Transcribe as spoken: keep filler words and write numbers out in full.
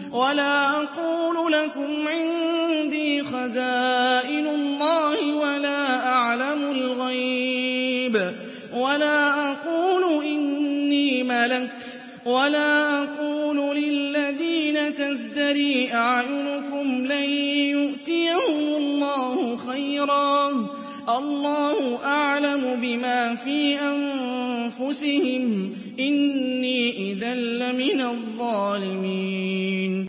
ولا أقول لكم عندي خزائن الله ولا أعلم الغيب ولا أقول إني ملك ولا أقول للذين تزدري أعينكم لن يؤتيهم الله خيرا الله أعلم بما في أنفسهم إني إذا لمن الظالمين